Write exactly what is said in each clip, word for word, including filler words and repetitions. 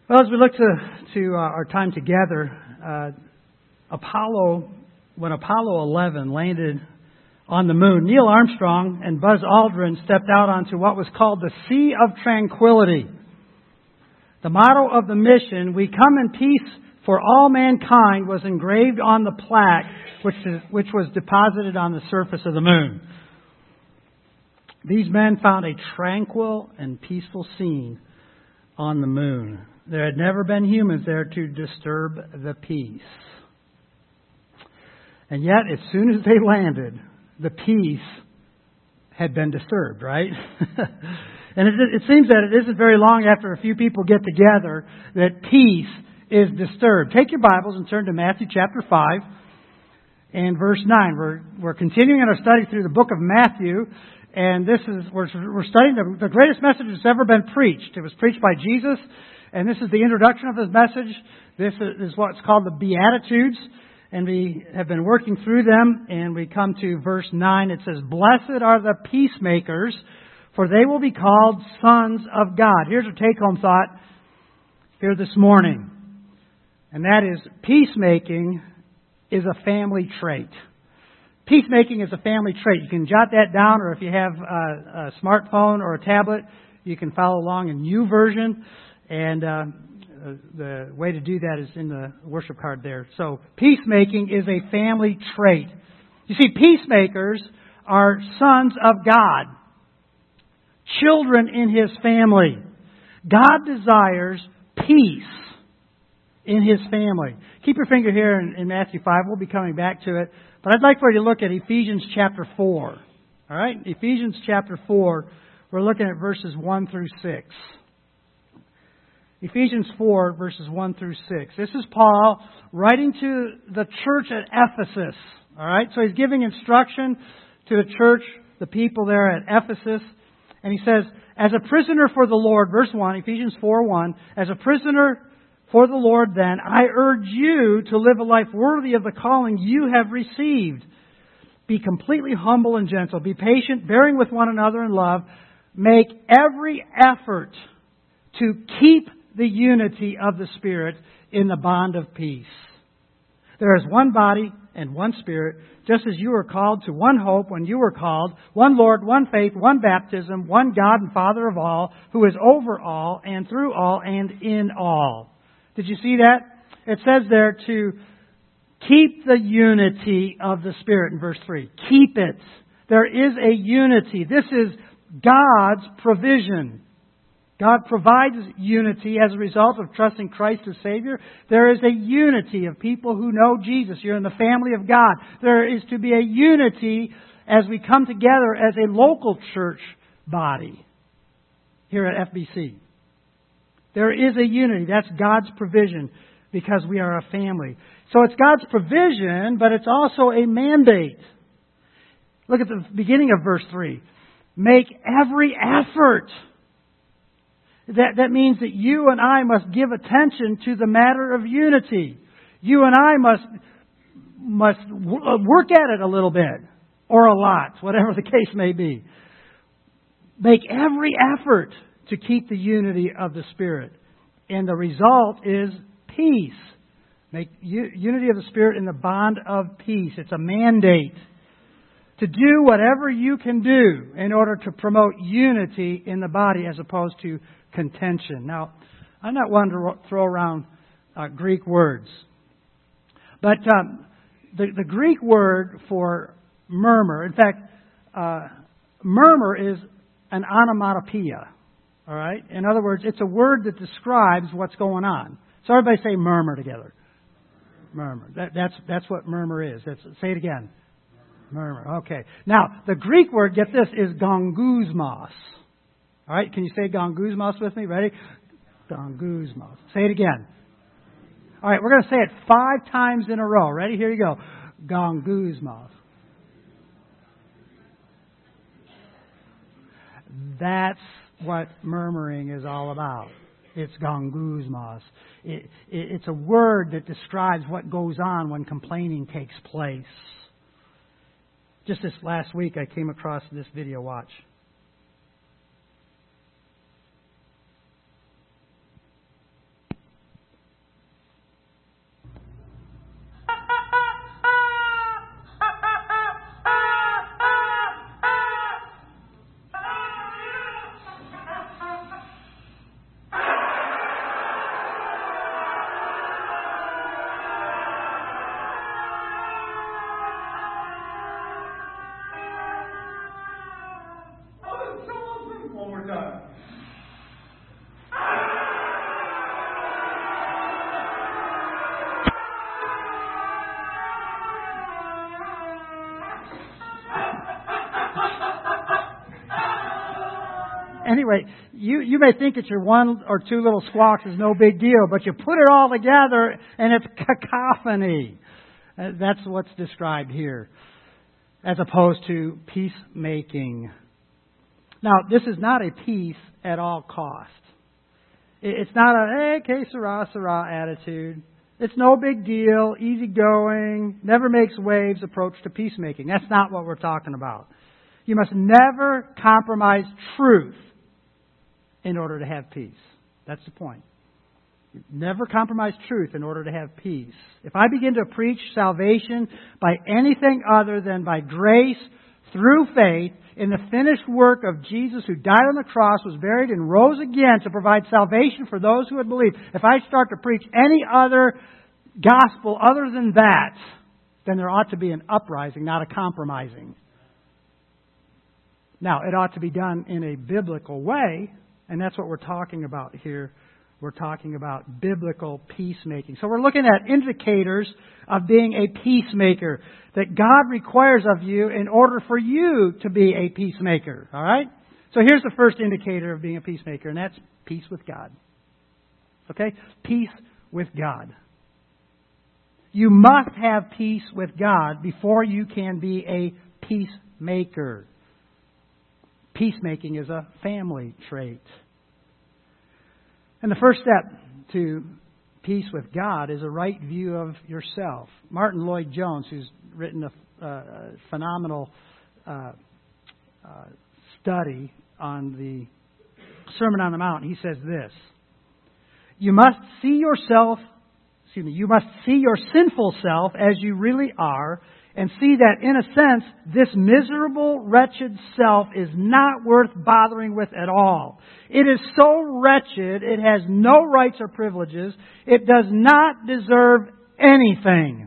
Well, as we look to to uh, our time together, uh, Apollo, when Apollo eleven landed on the moon, Neil Armstrong and Buzz Aldrin stepped out onto what was called the Sea of Tranquility. The motto of the mission, "We come in peace for all mankind," was engraved on the plaque, which is, which was deposited on the surface of the moon. These men found a tranquil and peaceful scene on the moon. There had never been humans there to disturb the peace. And yet, as soon as they landed, the peace had been disturbed, right? And it, it seems that it isn't very long after a few people get together that peace is disturbed. Take your Bibles and turn to Matthew chapter five and verse nine. We're, we're continuing our study through the book of Matthew. And this is, we're, we're studying the, the greatest message that's ever been preached. It was preached by Jesus. And this is the introduction of his message. This is what's called the Beatitudes. And we have been working through them. And we come to verse nine. It says, "Blessed are the peacemakers, for they will be called sons of God." Here's a take-home thought here this morning. And that is, peacemaking is a family trait. Peacemaking is a family trait. You can jot that down, or if you have a, a smartphone or a tablet, you can follow along in YouVersion. And uh, the way to do that is in the worship card there. So, peacemaking is a family trait. You see, peacemakers are sons of God, children in His family. God desires peace in His family. Keep your finger here in, in Matthew five. We'll be coming back to it. But I'd like for you to look at Ephesians chapter four. All right? Ephesians chapter four. We're looking at verses one through six. Ephesians four, verses one through six. This is Paul writing to the church at Ephesus. All right? So he's giving instruction to the church, the people there at Ephesus. And he says, "As a prisoner for the Lord," verse one, Ephesians four one, "As a prisoner for the Lord, then, I urge you to live a life worthy of the calling you have received. Be completely humble and gentle. Be patient, bearing with one another in love. Make every effort to keep the unity of the Spirit in the bond of peace. There is one body and one Spirit, just as you were called to one hope when you were called, one Lord, one faith, one baptism, one God and Father of all, who is over all and through all and in all." Did you see that? It says there to keep the unity of the Spirit in verse three. Keep it. There is a unity. This is God's provision. God provides unity as a result of trusting Christ as Savior. There is a unity of people who know Jesus. You're in the family of God. There is to be a unity as we come together as a local church body here at F B C. There is a unity. That's God's provision because we are a family. So it's God's provision, but it's also a mandate. Look at the beginning of verse three. Make every effort. That, that means that you and I must give attention to the matter of unity. You and I must, must work at it a little bit, or a lot, whatever the case may be. Make every effort to keep the unity of the Spirit. And the result is peace. Make unity of the Spirit in the bond of peace. It's a mandate to do whatever you can do in order to promote unity in the body as opposed to contention. Now, I'm not one to throw around uh, Greek words. But um, the, the Greek word for murmur, in fact, uh, murmur is an onomatopoeia. All right? In other words, it's a word that describes what's going on. So everybody say murmur together. Murmur. That, that's, that's what murmur is. That's, say it again. Murmur. Okay. Now, the Greek word, get this, is gongusmos. All right? Can you say gongusmos with me? Ready? Gongusmos. Say it again. All right. We're going to say it five times in a row. Ready? Here you go. Gongusmos. That's what murmuring is all about. It's gongusmos. It, it, it's a word that describes what goes on when complaining takes place. Just this last week, I came across this video. Watch. anyway, you, you may think it's your one or two little squawks is no big deal, but you put it all together and it's cacophony. Uh, that's what's described here, as opposed to peacemaking. Now, this is not a peace at all cost. It's not a, hey, que sera, sera attitude. It's no big deal, easygoing, never makes waves approach to peacemaking. That's not what we're talking about. You must never compromise truth in order to have peace. That's the point. Never compromise truth in order to have peace. If I begin to preach salvation by anything other than by grace through faith in the finished work of Jesus who died on the cross, was buried, and rose again to provide salvation for those who would believe. If I start to preach any other gospel other than that, then there ought to be an uprising, not a compromising. Now, it ought to be done in a biblical way, and that's what we're talking about here. We're talking about biblical peacemaking. So we're looking at indicators of being a peacemaker that God requires of you in order for you to be a peacemaker. All right? So here's the first indicator of being a peacemaker, and that's peace with God. Okay? Peace with God. You must have peace with God before you can be a peacemaker. Peacemaking is a family trait. And the first step to peace with God is a right view of yourself. Martin Lloyd-Jones, who's written a, a phenomenal uh, uh, study on the Sermon on the Mount, he says this: You must see yourself, excuse me, you must see your sinful self as you really are, and see that, in a sense, this miserable, wretched self is not worth bothering with at all. It is so wretched, it has no rights or privileges. It does not deserve anything.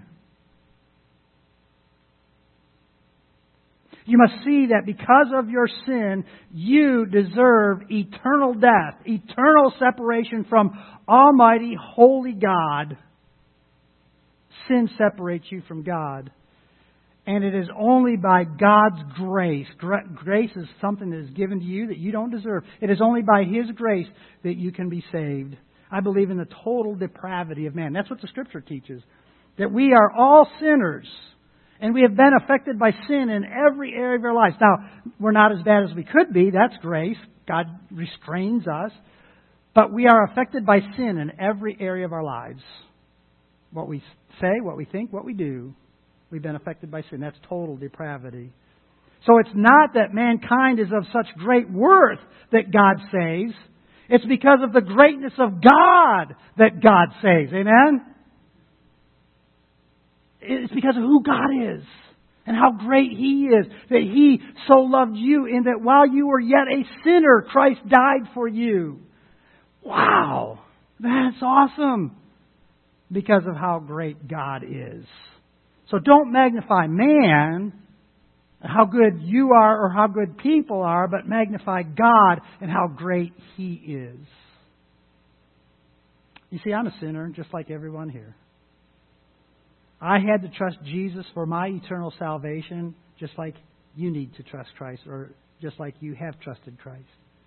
You must see that because of your sin, you deserve eternal death, eternal separation from Almighty, holy God. Sin separates you from God. And it is only by God's grace. Grace is something that is given to you that you don't deserve. It is only by His grace that you can be saved. I believe in the total depravity of man. That's what the Scripture teaches. That we are all sinners. And we have been affected by sin in every area of our lives. Now, we're not as bad as we could be. That's grace. God restrains us. But we are affected by sin in every area of our lives. What we say, what we think, what we do. We've been affected by sin. That's total depravity. So it's not that mankind is of such great worth that God saves. It's because of the greatness of God that God saves. Amen? It's because of who God is and how great He is. That He so loved you in that while you were yet a sinner, Christ died for you. Wow! That's awesome. Because of how great God is. So don't magnify man, how good you are or how good people are, but magnify God and how great He is. You see, I'm a sinner just like everyone here. I had to trust Jesus for my eternal salvation just like you need to trust Christ or just like you have trusted Christ.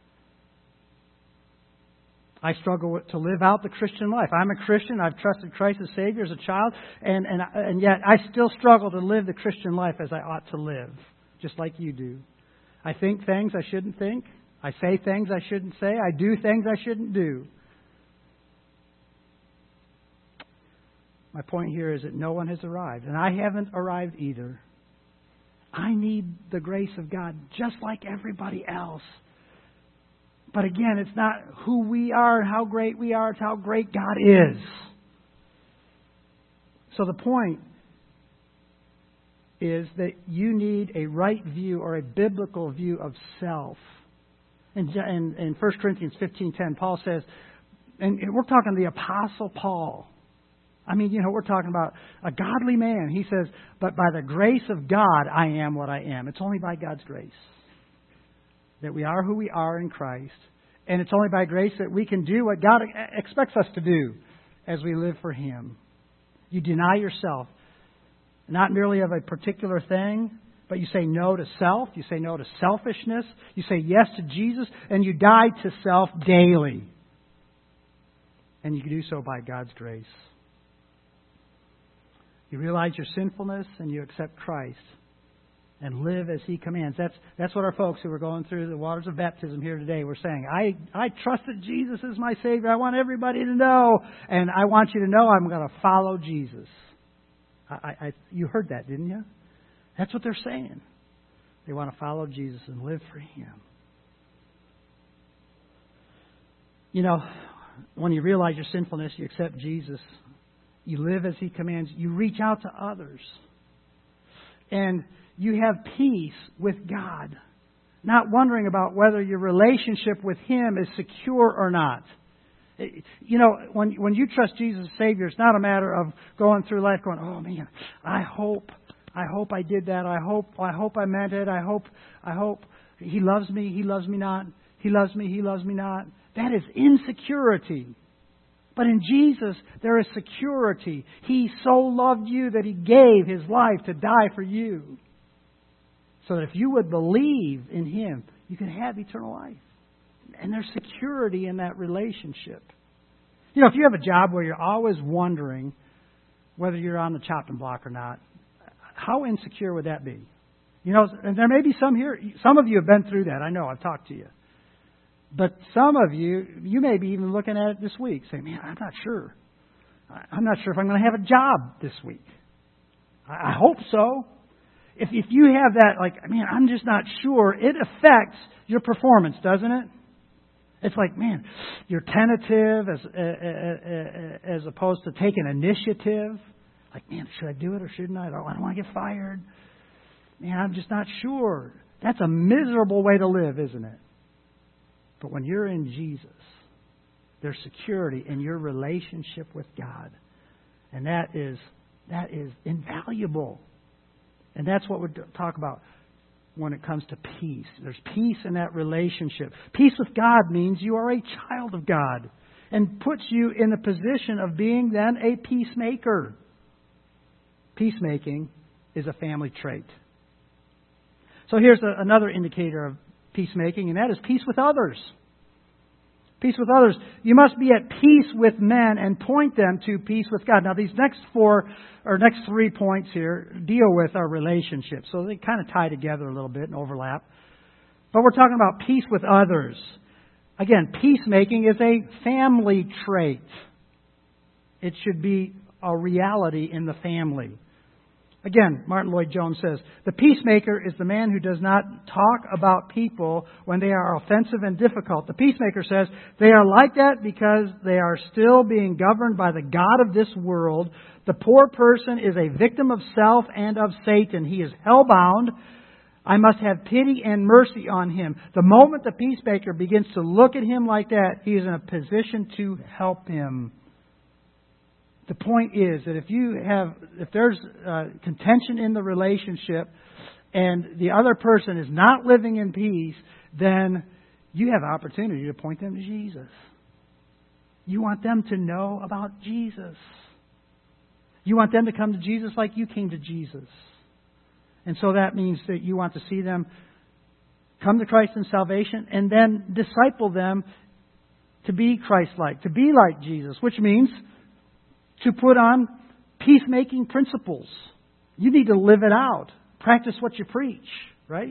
I struggle to live out the Christian life. I'm a Christian. I've trusted Christ as Savior as a child. And, and, and yet I still struggle to live the Christian life as I ought to live. Just like you do. I think things I shouldn't think. I say things I shouldn't say. I do things I shouldn't do. My point here is that no one has arrived. And I haven't arrived either. I need the grace of God just like everybody else. But again, it's not who we are and how great we are. It's how great God is. So the point is that you need a right view or a biblical view of self. In, in, in First Corinthians fifteen ten, Paul says, and we're talking the Apostle Paul. I mean, you know, we're talking about a godly man. He says, but by the grace of God, I am what I am. It's only by God's grace that we are who we are in Christ. And it's only by grace that we can do what God expects us to do as we live for Him. You deny yourself, not merely of a particular thing, But you say no to self. You say no to selfishness. You say yes to Jesus. And you die to self daily. And you can do so by God's grace. You realize your sinfulness and you accept Christ. And live as He commands. That's that's what our folks who are going through the waters of baptism here today were saying. I, I trust that Jesus is my Savior. I want everybody to know. And I want you to know I'm going to follow Jesus. I, I, you heard that, didn't you? That's what they're saying. They want to follow Jesus and live for Him. You know, when you realize your sinfulness, you accept Jesus. You live as He commands. You reach out to others. And you have peace with God. Not wondering about whether your relationship with Him is secure or not. You know, when when you trust Jesus as Savior, it's not a matter of going through life going, oh man, I hope, I hope I did that. I hope, I hope I meant it. I hope, I hope He loves me. He loves me not. He loves me. He loves me not. That is insecurity. But in Jesus, there is security. He so loved you that He gave His life to die for you. So that if you would believe in Him, you can have eternal life. And there's security in that relationship. You know, if you have a job where you're always wondering whether you're on the chopping block or not, how insecure would that be? You know, and there may be some here, some of you have been through that. I know, I've talked to you. But some of you, you may be even looking at it this week, saying, man, I'm not sure. I'm not sure if I'm going to have a job this week. I hope so. If if you have that, like, man, I'm just not sure, it affects your performance, doesn't it? It's like, man, you're tentative as as opposed to taking initiative. Like, man, should I do it or shouldn't I? I don't, I don't want to get fired. Man, I'm just not sure. That's a miserable way to live, isn't it? But when you're in Jesus, there's security in your relationship with God. And that is that is invaluable. And that's what we talk about when it comes to peace. There's peace in that relationship. Peace with God means you are a child of God and puts you in the position of being then a peacemaker. Peacemaking is a family trait. So here's a, another indicator of peacemaking, and that is peace with others. Peace with others. You must be at peace with men and point them to peace with God. Now, these next four, or next three points here deal with our relationships. So they kind of tie together a little bit and overlap. But we're talking about peace with others. Again, peacemaking is a family trait. It should be a reality in the family. Again, Martin Lloyd-Jones says, the peacemaker is the man who does not talk about people when they are offensive and difficult. The peacemaker says they are like that because they are still being governed by the God of this world. The poor person is a victim of self and of Satan. He is hellbound. I must have pity and mercy on him. The moment the peacemaker begins to look at him like that, he is in a position to help him. The point is that if you have, if there's uh, contention in the relationship and the other person is not living in peace, then you have opportunity to point them to Jesus. You want them to know about Jesus. You want them to come to Jesus like you came to Jesus. And so that means that you want to see them come to Christ in salvation and then disciple them to be Christ-like, to be like Jesus, which means to put on peacemaking principles. You need to live it out. Practice what you preach, right?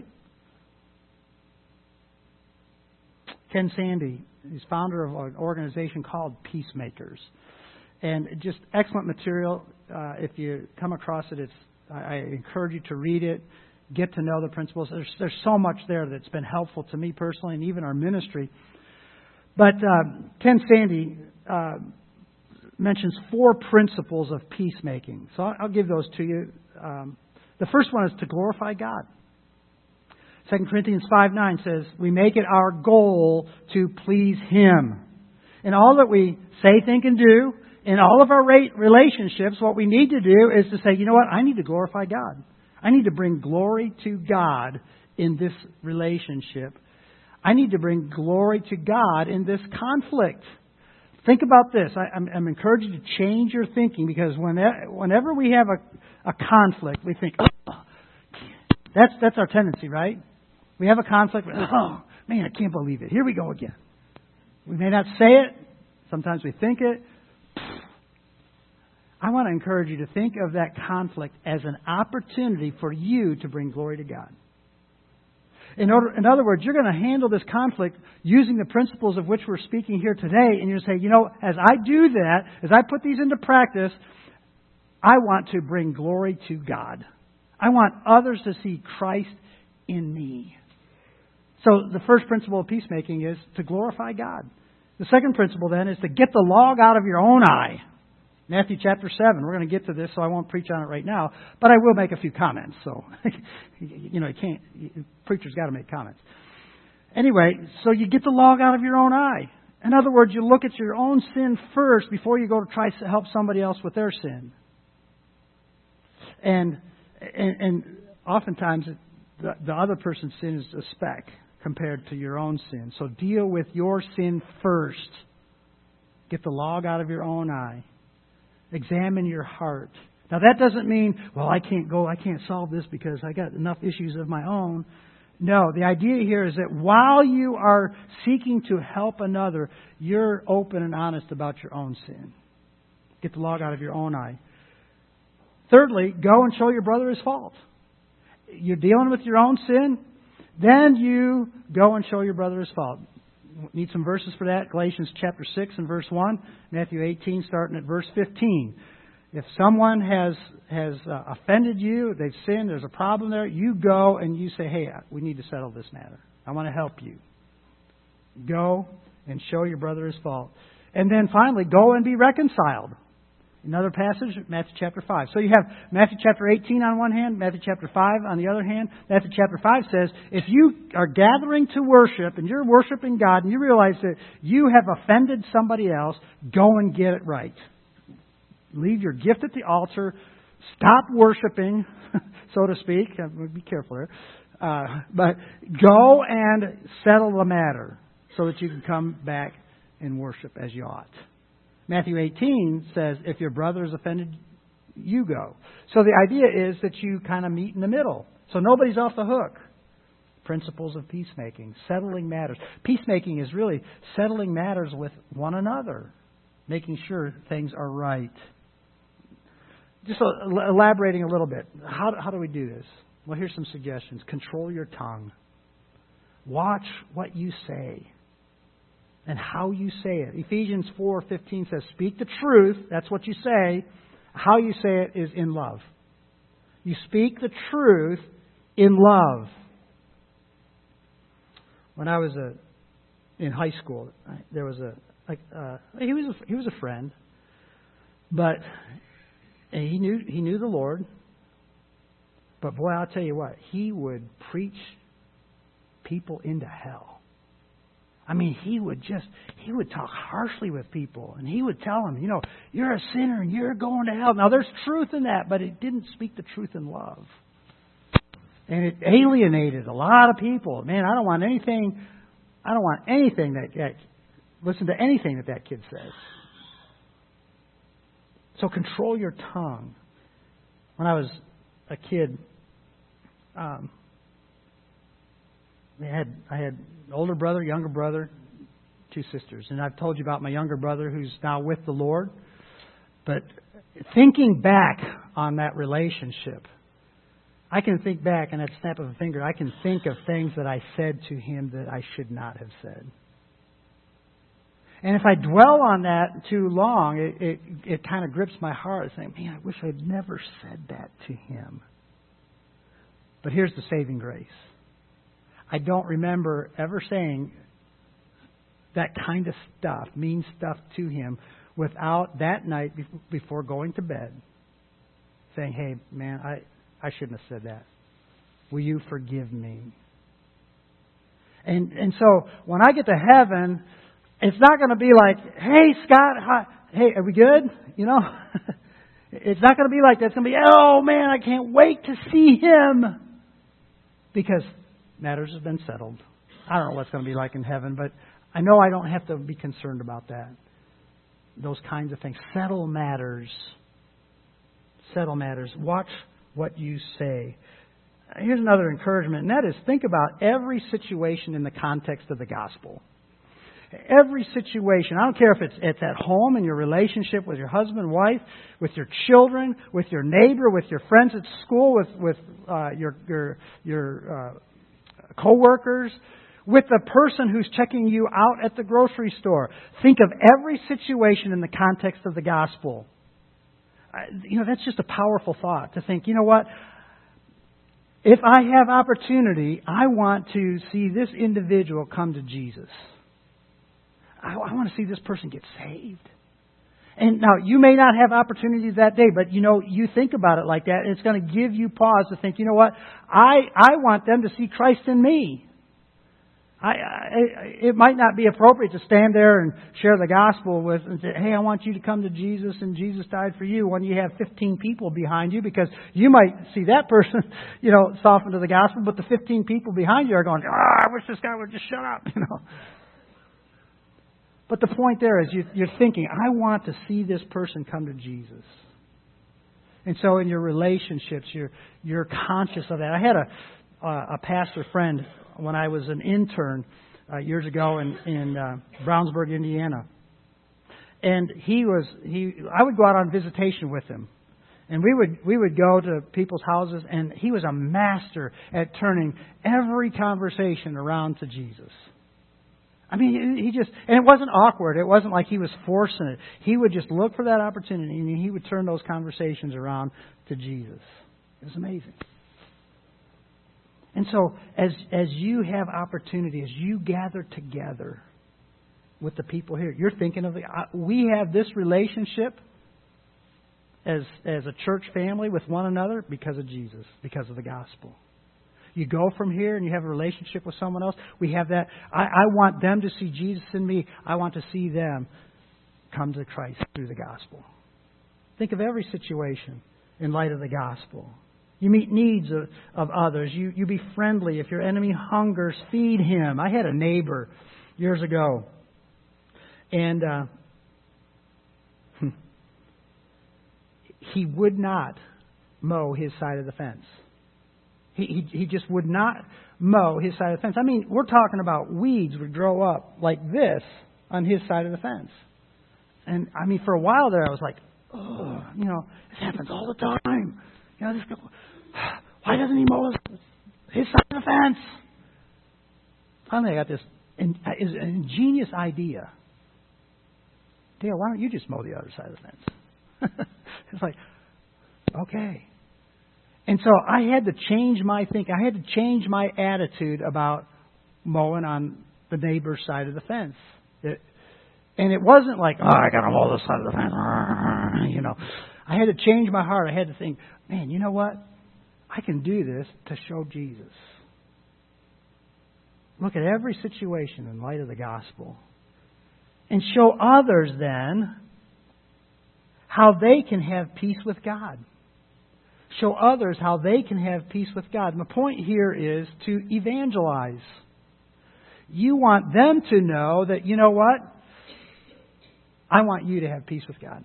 Ken Sande, he's founder of an organization called Peacemakers. And just excellent material. Uh, if you come across it, it's I, I encourage you to read it, get to know the principles. There's, there's so much there that's been helpful to me personally and even our ministry. But uh, Ken Sande uh, mentions four principles of peacemaking. So I'll give those to you. Um, the first one is to glorify God. Second Corinthians five nine says, we make it our goal to please Him. In all that we say, think, and do, in all of our relationships, what we need to do is to say, you know what, I need to glorify God. I need to bring glory to God in this relationship. I need to bring glory to God in this conflict. Think about this. I, I'm, I'm encouraging you to change your thinking because whenever, whenever we have a, a conflict, we think, oh, That's, that's our tendency, right? We have a conflict. Oh, man, I can't believe it. Here we go again. We may not say it. Sometimes we think it. I want to encourage you to think of that conflict as an opportunity for you to bring glory to God. In, order, in other words, you're going to handle this conflict using the principles of which we're speaking here today, and you're going to say, you know, as I do that, as I put these into practice, I want to bring glory to God. I want others to see Christ in me. So the first principle of peacemaking is to glorify God. The second principle then is to get the log out of your own eye. Matthew chapter seven. We're going to get to this, so I won't preach on it right now, but I will make a few comments. So, you know, you can't, preacher's got to make comments. Anyway, so you get the log out of your own eye. In other words, you look at your own sin first before you go to try to help somebody else with their sin. And and, and oftentimes the, the other person's sin is a speck compared to your own sin. So deal with your sin first. Get the log out of your own eye. Examine your heart. Now that doesn't mean, well, I can't go, I can't solve this because I got enough issues of my own. No, the idea here is that while you are seeking to help another, you're open and honest about your own sin. Get the log out of your own eye. Thirdly, go and show your brother his fault. You're dealing with your own sin, then you go and show your brother his fault. Need some verses for that. Galatians chapter six and verse one. Matthew eighteen starting at verse fifteen. If someone has has uh, offended you, they've sinned, there's a problem there, you go and you say, hey, we need to settle this matter. I want to help you. Go and show your brother his fault. And then finally, go and be reconciled. Another passage, Matthew chapter five. So you have Matthew chapter eighteen on one hand, Matthew chapter five on the other hand. Matthew chapter five says, if you are gathering to worship and you're worshiping God and you realize that you have offended somebody else, go and get it right. Leave your gift at the altar. Stop worshiping, so to speak. Be careful there. Uh, but go and settle the matter so that you can come back and worship as you ought. Matthew eighteen says, if your brother is offended, you go. So the idea is that you kind of meet in the middle. So nobody's off the hook. Principles of peacemaking, settling matters. Peacemaking is really settling matters with one another, making sure things are right. Just elaborating a little bit. How, how do we do this? Well, here's some suggestions. Control your tongue. Watch what you say and how you say it. Ephesians four fifteen says, speak the truth. That's what you say. How you say it is in love. You speak the truth in love. When I was a, in high school, there was a, like, uh, he was a, he was a friend, but he knew he knew the Lord. But boy, I'll tell you what, he would preach people into hell. I mean, he would just, he would talk harshly with people. And he would tell them, you know, you're a sinner and you're going to hell. Now, there's truth in that, but it didn't speak the truth in love. And it alienated a lot of people. Man, I don't want anything, I don't want anything that, that listen to anything that that kid says. So control your tongue. When I was a kid, um, I had I had an older brother, younger brother, two sisters. And I've told you about my younger brother who's now with the Lord. But thinking back on that relationship, I can think back, and at the snap of a finger, I can think of things that I said to him that I should not have said. And if I dwell on that too long, it, it, it kind of grips my heart, saying, man, I wish I'd never said that to him. But here's the saving grace. I don't remember ever saying that kind of stuff, mean stuff to him, without that night before going to bed saying, hey, man, I, I shouldn't have said that. Will you forgive me? And and so when I get to heaven, it's not going to be like, hey, Scott, hi, hey, are we good? You know, it's not going to be like that. It's going to be, oh, man, I can't wait to see him. Because matters have been settled. I don't know what it's going to be like in heaven, but I know I don't have to be concerned about that. Those kinds of things. Settle matters. Settle matters. Watch what you say. here's another encouragement, and that is think about every situation in the context of the gospel. Every situation. I don't care if it's, it's at home, in your relationship with your husband, wife, with your children, with your neighbor, with your friends at school, with, with uh, your, your, your uh, co-workers, with the person who's checking you out at the grocery store. Think of every situation in the context of the gospel. Uh, you know, that's just a powerful thought to think, you know what? If I have opportunity, I want to see this individual come to Jesus. I, I want to see this person get saved. And now, you may not have opportunities that day, but you know, you think about it like that, and it's going to give you pause to think, you know what? I, I want them to see Christ in me. I, I, it might not be appropriate to stand there and share the gospel with and say, hey, I want you to come to Jesus and Jesus died for you, when you have fifteen people behind you, because you might see that person, you know, soften to the gospel, but the fifteen people behind you are going, oh, I wish this guy would just shut up, you know. But the point there is you, you're thinking, I want to see this person come to Jesus. And so in your relationships, you're, you're conscious of that. I had a, uh, a pastor friend when I was an intern uh, years ago in, in uh, Brownsburg, Indiana. And he was, he, I would go out on visitation with him. And we would, we would go to people's houses, and he was a master at turning every conversation around to Jesus. I mean, he just, and it wasn't awkward. It wasn't like he was forcing it. He would just look for that opportunity, and he would turn those conversations around to Jesus. It was amazing. And so, as as you have opportunity, as you gather together with the people here, you're thinking of the, we have this relationship as as a church family with one another because of Jesus, because of the gospel. You go from here and you have a relationship with someone else. We have that. I, I want them to see Jesus in me. I want to see them come to Christ through the gospel. Think of every situation in light of the gospel. You meet needs of, of others. You, you be friendly. If your enemy hungers, feed him. I had a neighbor years ago. And uh, he would not mow his side of the fence. He, he, he just would not mow his side of the fence. I mean, we're talking about weeds would grow up like this on his side of the fence. And, I mean, for a while there, I was like, oh, you know, this happens all the time. You know, this guy, why doesn't he mow his, his side of the fence? Finally, I got this in, is an ingenious idea. Dale, why don't you just mow the other side of the fence? It's like, okay. And so I had to change my thinking. I had to change my attitude about mowing on the neighbor's side of the fence. It, and it wasn't like, oh, I got to mow this side of the fence. You know, I had to change my heart. I had to think, man, you know what? I can do this to show Jesus. Look at every situation in light of the gospel. And show others then how they can have peace with God. Show others how they can have peace with God. And the point here is to evangelize. You want them to know that, you know what? I want you to have peace with God.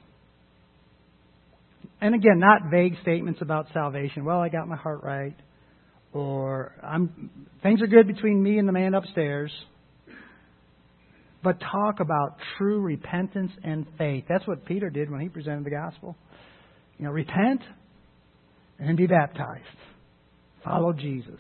And again, not vague statements about salvation. Well, I got my heart right. Or I'm things are good between me and the man upstairs. But talk about true repentance and faith. That's what Peter did when he presented the gospel. You know, repent and be baptized. Follow Jesus.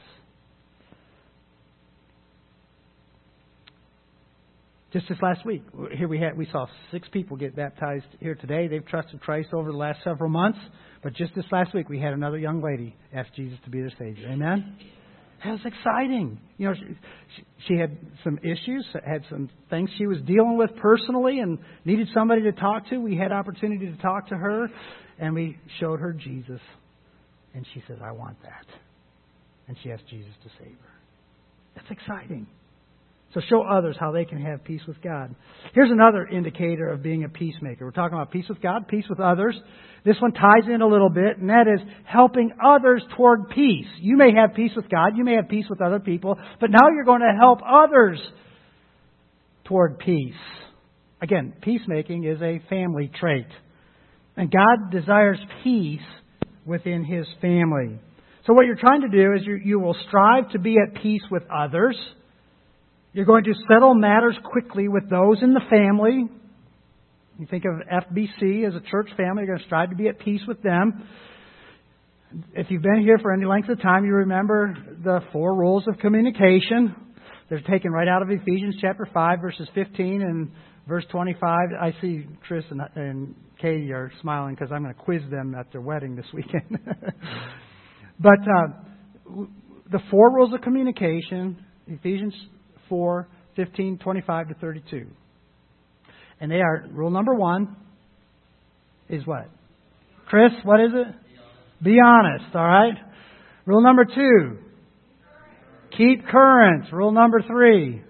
Just this last week, here we had we saw six people get baptized here today. They've trusted Christ over the last several months. But just this last week, we had another young lady ask Jesus to be their Savior. Amen? That was exciting. You know, she, she had some issues, had some things she was dealing with personally and needed somebody to talk to. We had opportunity to talk to her, and we showed her Jesus. And she says, I want that. And she asked Jesus to save her. That's exciting. So show others how they can have peace with God. Here's another indicator of being a peacemaker. We're talking about peace with God, peace with others. This one ties in a little bit, and that is helping others toward peace. You may have peace with God, you may have peace with other people, but now you're going to help others toward peace. Again, peacemaking is a family trait. And God desires peace within His family. So what you're trying to do is you, you will strive to be at peace with others. You're going to settle matters quickly with those in the family. You think of F B C as a church family. You're going to strive to be at peace with them. If you've been here for any length of time, you remember the four rules of communication. They're taken right out of Ephesians chapter five, verses fifteen and verse twenty-five. I see Chris and, and Katie are smiling because I'm going to quiz them at their wedding this weekend. But uh, the four rules of communication, Ephesians four, fifteen, twenty-five to thirty-two. And they are, rule number one is what? Chris, what is it? Be honest, all right? Rule number two, keep current. Rule number three,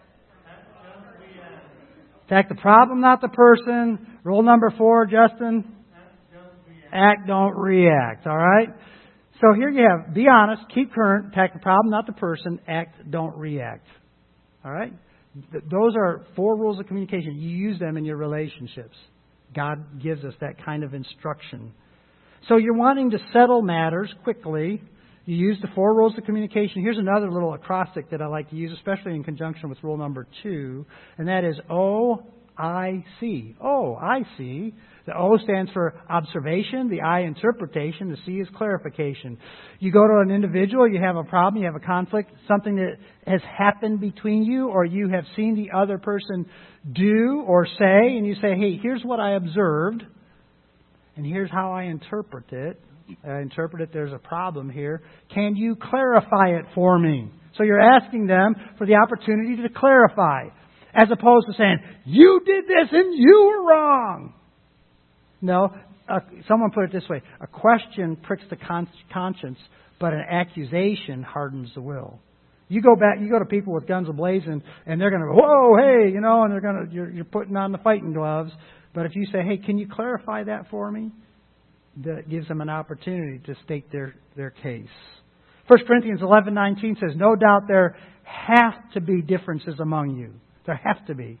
attack the problem, not the person. Rule number four, Justin, act, don't react, all right? So here you have, be honest, keep current, attack the problem, not the person, act, don't react. All right? Those are four rules of communication. You use them in your relationships. God gives us that kind of instruction. So you're wanting to settle matters quickly. You use the four rules of communication. Here's another little acrostic that I like to use, especially in conjunction with rule number two, and that is O I C. Oh, I see. The O stands for observation, the I interpretation, the C is clarification. You go to an individual, you have a problem, you have a conflict, something that has happened between you, or you have seen the other person do or say, and you say, hey, here's what I observed, and here's how I interpret it. I interpret it, there's a problem here. Can you clarify it for me? So you're asking them for the opportunity to clarify, as opposed to saying, you did this and you were wrong. No, uh, someone put it this way. A question pricks the con- conscience, but an accusation hardens the will. You go back, you go to people with guns ablazing, and they're going to go, whoa, hey, you know, and they're going to, you're, you're putting on the fighting gloves. But if you say, hey, can you clarify that for me? That gives them an opportunity to state their, their case. First Corinthians eleven nineteen says, no doubt there have to be differences among you. There have to be.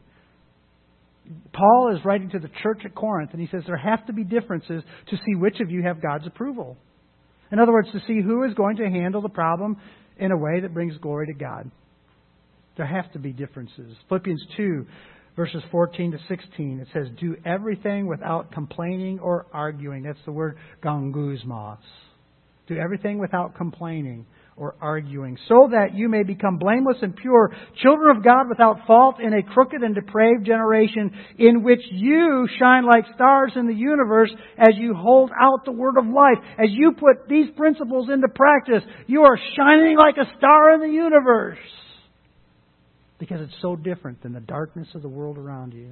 Paul is writing to the church at Corinth, and he says there have to be differences to see which of you have God's approval. In other words, to see who is going to handle the problem in a way that brings glory to God. There have to be differences. Philippians two, verses fourteen to sixteen, it says, do everything without complaining or arguing. That's the word gongusmos. Do everything without complaining or arguing, so that you may become blameless and pure, children of God without fault in a crooked and depraved generation, in which you shine like stars in the universe as you hold out the word of life. As you put these principles into practice, you are shining like a star in the universe, because it's so different than the darkness of the world around you.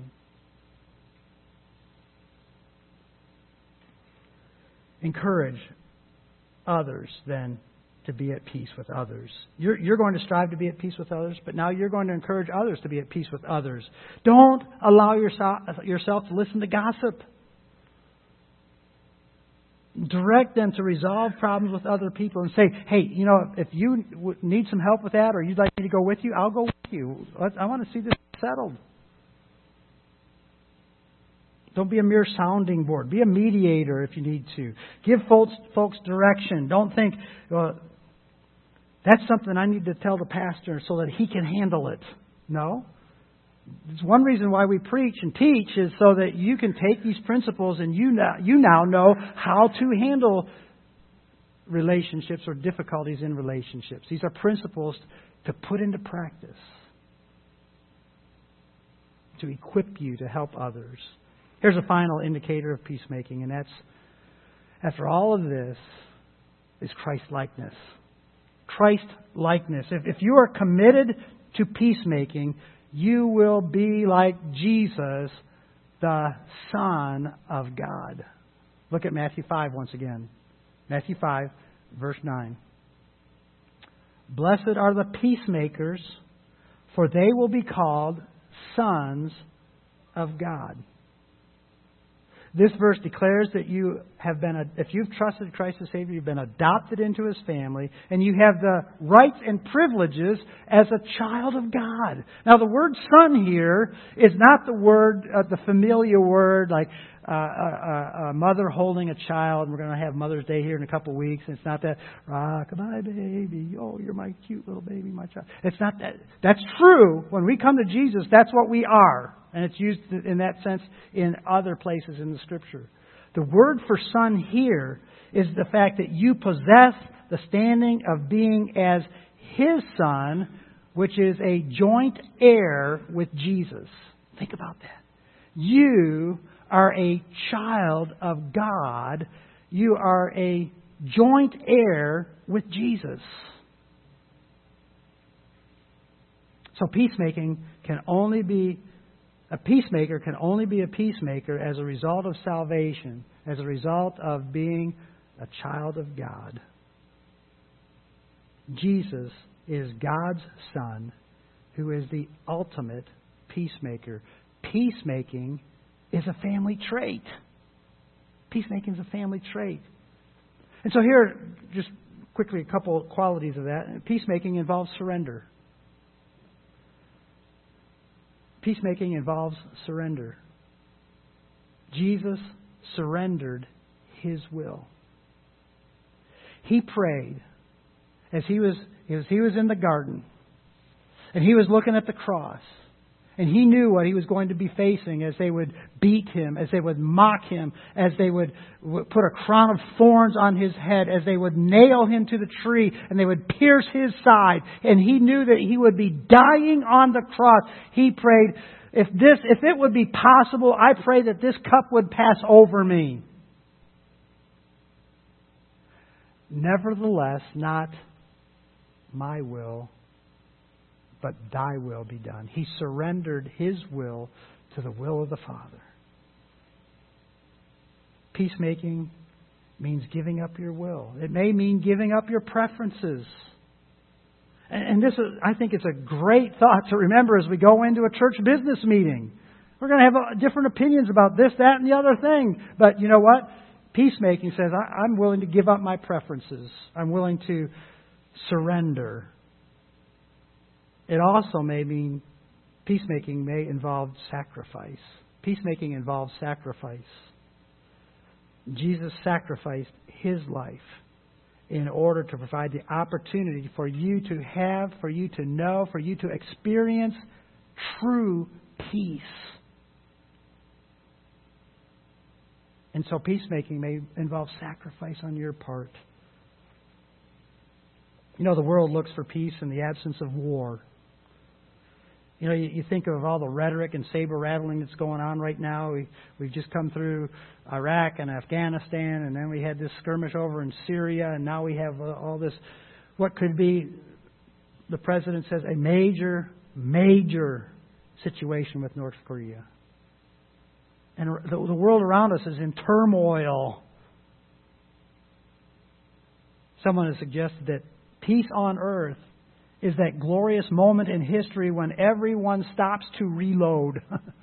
Encourage others, then, to be at peace with others. You're, you're going to strive to be at peace with others, but now you're going to encourage others to be at peace with others. Don't allow yourself, yourself to listen to gossip. Direct them to resolve problems with other people and say, hey, you know, if you need some help with that, or you'd like me to go with you, I'll go with you. I want to see this settled. Don't be a mere sounding board. Be a mediator if you need to. Give folks, folks direction. Don't think, well, that's something I need to tell the pastor so that he can handle it. No. It's one reason why we preach and teach is so that you can take these principles and you now, you now know how to handle relationships or difficulties in relationships. These are principles to put into practice, to equip you to help others. Here's a final indicator of peacemaking, and that's, after all of this, is Christ-likeness. Christ-likeness. If, if you are committed to peacemaking, you will be like Jesus, the Son of God. Look at Matthew five once again. Matthew five, verse nine. Blessed are the peacemakers, for they will be called sons of God. This verse declares that you have been, if you've trusted Christ as Savior, you've been adopted into His family, and you have the rights and privileges as a child of God. Now, the word son here is not the word, uh, the familiar word like uh, a, a mother holding a child. We're going to have Mother's Day here in a couple of weeks. And it's not that, rock-a-bye baby, oh, you're my cute little baby, my child. It's not that. That's true. When we come to Jesus, that's what we are. And it's used in that sense in other places in the Scripture. The word for son here is the fact that you possess the standing of being as His Son, which is a joint heir with Jesus. Think about that. You are a child of God. You are a joint heir with Jesus. So peacemaking can only be A peacemaker can only be a peacemaker as a result of salvation, as a result of being a child of God. Jesus is God's Son, who is the ultimate peacemaker. Peacemaking is a family trait. Peacemaking is a family trait. And so here, just quickly, a couple qualities of that. Peacemaking involves surrender. Peacemaking involves surrender. Jesus surrendered His will. He prayed as he was as he was in the garden, and He was looking at the cross, and He knew what He was going to be facing as they would beat Him, as they would mock Him, as they would put a crown of thorns on His head, as they would nail Him to the tree, and they would pierce His side. And He knew that He would be dying on the cross. He prayed, if this, if it would be possible, I pray that this cup would pass over me. Nevertheless, not my will, but Thy will be done. He surrendered His will to the will of the Father. Peacemaking means giving up your will. It may mean giving up your preferences. And this, is, I think, it's a great thought to remember as we go into a church business meeting. We're going to have different opinions about this, that, and the other thing. But you know what? Peacemaking says, I'm willing to give up my preferences. I'm willing to surrender. It also may mean, peacemaking may involve sacrifice. Peacemaking involves sacrifice. Jesus sacrificed His life in order to provide the opportunity for you to have, for you to know, for you to experience true peace. And so peacemaking may involve sacrifice on your part. You know, the world looks for peace in the absence of war. You know, you, you think of all the rhetoric and saber rattling that's going on right now. We, we've just come through Iraq and Afghanistan, and then we had this skirmish over in Syria, and now we have uh, all this, what could be, the President says, a major, major situation with North Korea. And the, the world around us is in turmoil. Someone has suggested that peace on earth is that glorious moment in history when everyone stops to reload.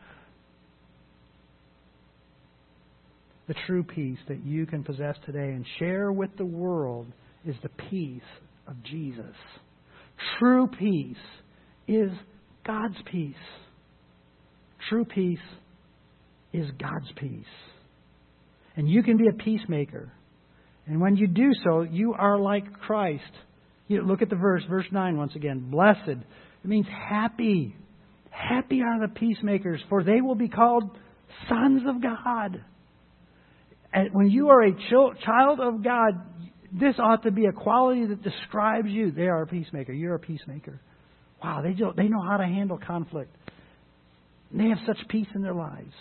The true peace that you can possess today and share with the world is the peace of Jesus. True peace is God's peace. True peace is God's peace. And you can be a peacemaker. And when you do so, you are like Christ. You look at the verse, verse nine once again. Blessed. It means happy. Happy are the peacemakers, for they will be called sons of God. And when you are a child of God, this ought to be a quality that describes you. They are a peacemaker. You're a peacemaker. Wow, they do, they know how to handle conflict. They have such peace in their lives.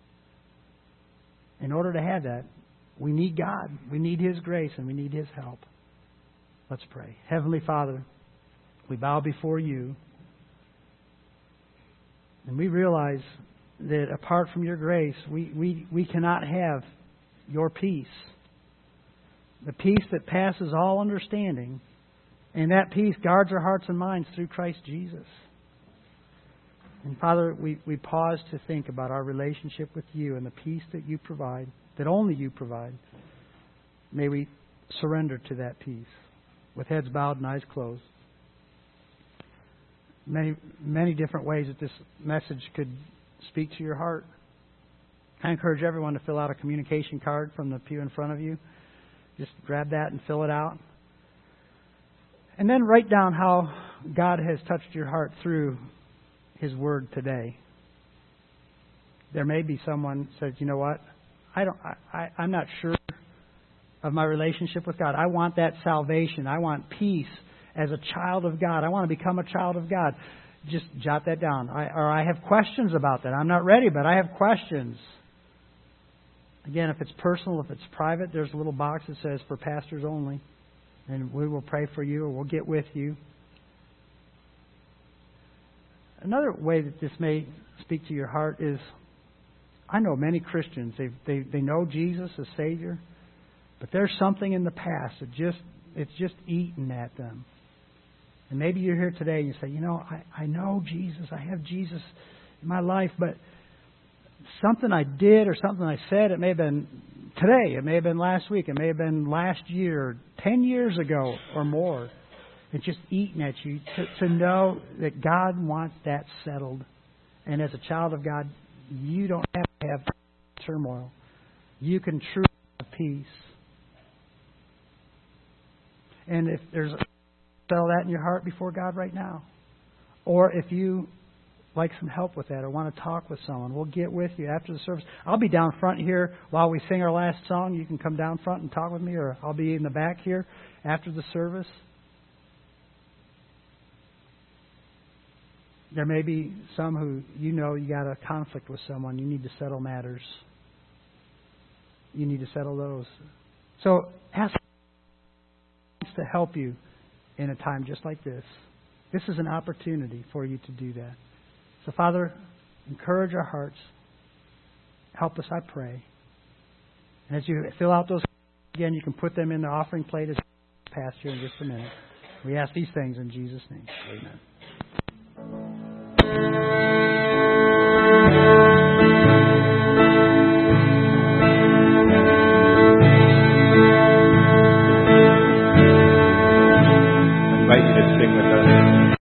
In order to have that, we need God. We need His grace and we need His help. Let's pray. Heavenly Father, we bow before You. And we realize that apart from Your grace, we, we, we cannot have Your peace. The peace that passes all understanding. And that peace guards our hearts and minds through Christ Jesus. And Father, we, we pause to think about our relationship with You and the peace that You provide, that only You provide. May we surrender to that peace with heads bowed and eyes closed. Many, many different ways that this message could speak to your heart. I encourage everyone to fill out a communication card from the pew in front of you. Just grab that and fill it out. And then write down how God has touched your heart through His Word today. There may be someone who says, you know what, I don't, I, I, I'm not sure of my relationship with God. I want that salvation. I want peace as a child of God. I want to become a child of God. Just jot that down. I, or I have questions about that. I'm not ready, but I have questions. Again, if it's personal, if it's private, there's a little box that says for pastors only. And we will pray for you or we'll get with you. Another way that this may speak to your heart is, I know many Christians, they they they know Jesus as Savior, but there's something in the past that just it's just eating at them. And maybe you're here today and you say, you know, I, I know Jesus, I have Jesus in my life, but something I did or something I said, it may have been today, it may have been last week, it may have been last year, ten years ago or more. It's just eating at you to, to know that God wants that settled. And as a child of God, you don't have to have turmoil. You can truly have peace. And if there's settle that in your heart before God right now. Or if you like some help with that or want to talk with someone, we'll get with you after the service. I'll be down front here while we sing our last song. You can come down front and talk with me, or I'll be in the back here after the service. There may be some who you know you got a conflict with someone. You need to settle matters. You need to settle those. So ask to help you in a time just like this. This is an opportunity for you to do that. So, Father, encourage our hearts. Help us, I pray. And as you fill out those, again, you can put them in the offering plate as passed here in just a minute. We ask these things in Jesus' name. Amen.